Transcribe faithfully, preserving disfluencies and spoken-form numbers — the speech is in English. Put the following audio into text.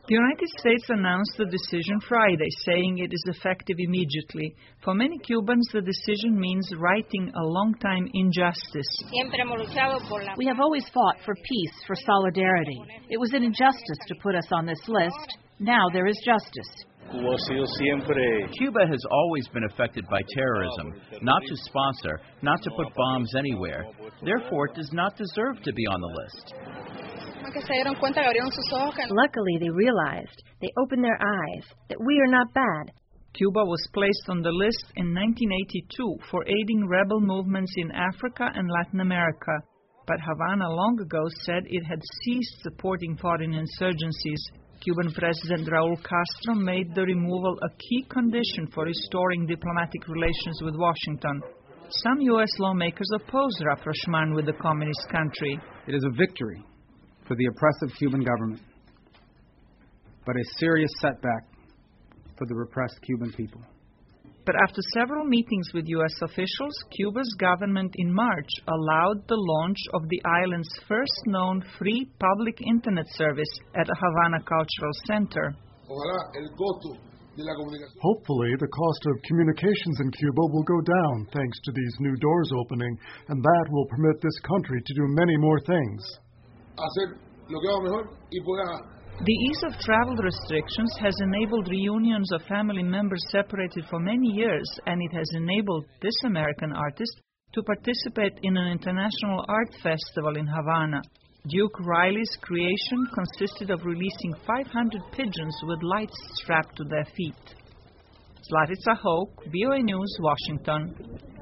The United States announced the decision Friday, saying it is effective immediately. For many Cubans, the decision means righting a long-time injustice. We have always fought for peace, for solidarity. It was an injustice to put us on this list. Now there is justice. Cuba has always been affected by terrorism, not to sponsor, not to put bombs anywhere. Therefore, it does not deserve to be on the list. Luckily, they realized, they opened their eyes, that we are not bad. Cuba was placed on the list in nineteen eighty-two for aiding rebel movements in Africa and Latin America. But Havana long ago said it had ceased supporting foreign insurgencies. Cuban President Raul Castro made the removal a key condition for restoring diplomatic relations with Washington. Some U S lawmakers oppose rapprochement with the communist country. It is a victory for the oppressive Cuban government, but a serious setback for the repressed Cuban people. But after several meetings with U S officials, Cuba's government in March allowed the launch of the island's first known free public internet service at a Havana Cultural Center. Hopefully, the cost of communications in Cuba will go down thanks to these new doors opening, and that will permit this country to do many more things. The ease of travel restrictions has enabled reunions of family members separated for many years, and it has enabled this American artist to participate in an international art festival in Havana. Duke Riley's creation consisted of releasing five hundred pigeons with lights strapped to their feet. Zlatica Hoke, V O A News, Washington.